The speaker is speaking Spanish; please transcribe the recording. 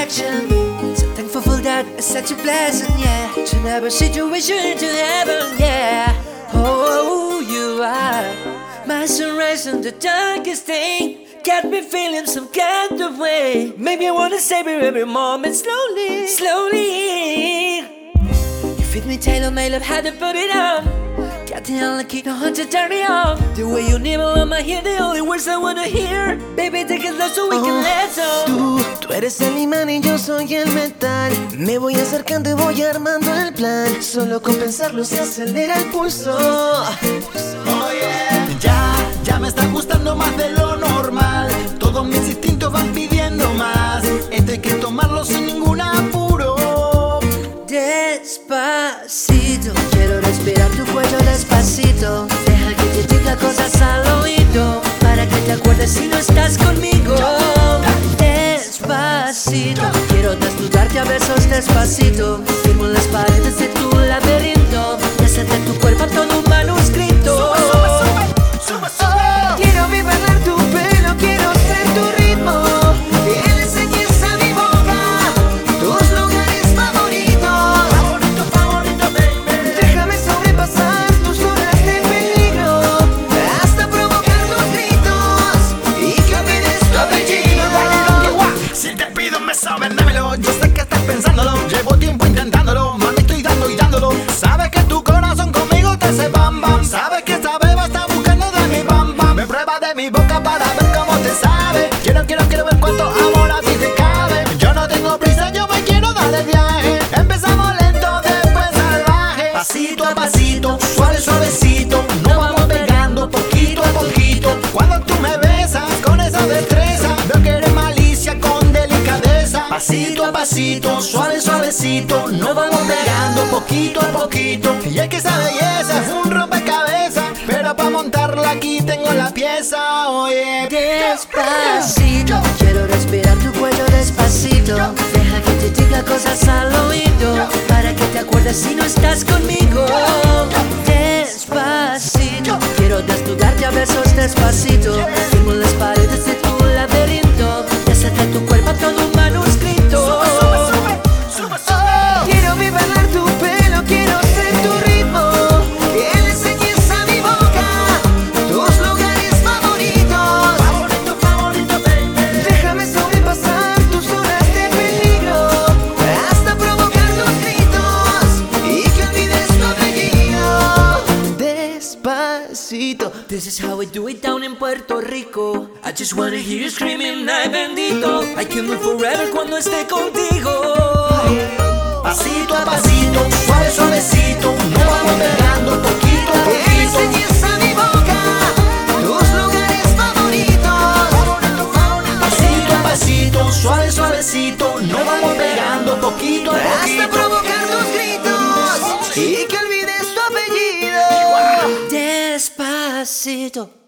attraction. So thankful for that, it's such a blessing, yeah. To never situation to heaven, yeah. Oh, you are my sunrise on the darkest day. Got me feeling some kind of way. Maybe I wanna savor every moment slowly, slowly. You fit me tailor-made, love how to put it on. Got the only key, know how to turn me on. The way you nibble on my ear, the only words I wanna hear. Baby, take it slow so we can let on. Tú eres el imán y yo soy el metal. Me voy acercando y voy armando el plan. Solo con pensarlo se acelera el pulso. Oh yeah. Ya me está gustando más de lo normal. Todos mis instintos van pidiendo más. Esto hay que tomarlo sin ningún apuro. Despacito, quiero respirar tu cuello despacito. Deja que te diga cosas al oído, para que te acuerdes si no estás conmigo. Despacito, quiero desnudarte a besos despacito. Firmo las paredes de tu laberinto y hacerte tu cuerpo todo un manuscrito. Quiero bailar tu pelo, quiero ser tu ritmo. Que le enseñes a mi boca tus lugares favoritos. Favorito, baby. Déjame sobrepasar tus horas de peligro, hasta provocar tus gritos y que olvides tu apellido. Si te pido un beso, ven, dámelo. Yo sé que estás pensándolo. Llevo tiempo intentándolo. Mami, estoy dando y dándolo. Sabes que tu corazón conmigo te hace bam bam. Sabes que esta beba está buscando de mi bam bam. Me prueba de mi boca para ver cómo te sabe. Quiero ver cuánto amor a ti te cabe. Yo no tengo prisa, yo me quiero dar el viaje. Empezamos lento, después salvaje. Pasito a pasito, suave suavecito. Nos vamos pegando poquito a poquito. Cuando tú me besas con esa destreza, veo que eres malicia con delicadeza. Pasito a pasito, suave suavecito. Nos vamos pegando poquito a poquito. Y es que esa belleza es un rompecabezas, pero para montarla aquí tengo la pieza. Oye, Despacito, quiero respirar tu cuello despacito. Deja que te diga cosas al oído, para que te acuerdes si no estás conmigo. Despacito, quiero desnudarte a besos despacito. Firmo las paredes de tu laberinto y hacerte tu cuerpo todo un manuscrito. Quiero bailar tu pelo, quiero ser tu ritmo. Que le enseñes a mi boca tus lugares favoritos. Favorito, baby. Déjame sobrepasar tus horas de peligro, hasta provocar tus gritos y que olvides tu apellido. Despacito. This is how we do it down in Puerto Rico. I just wanna hear you screaming, ay bendito. I can live forever cuando esté contigo. Pasito a pasito, suave suavecito. Nos vamos pegando poquito a Que le poquito. enseñes a mi boca tus lugares favoritos. Pasito a pasito, suave suavecito. Nos vamos pegando poquito a Hasta poquito. provocar tus gritos y que olvides tu apellido. Despacito.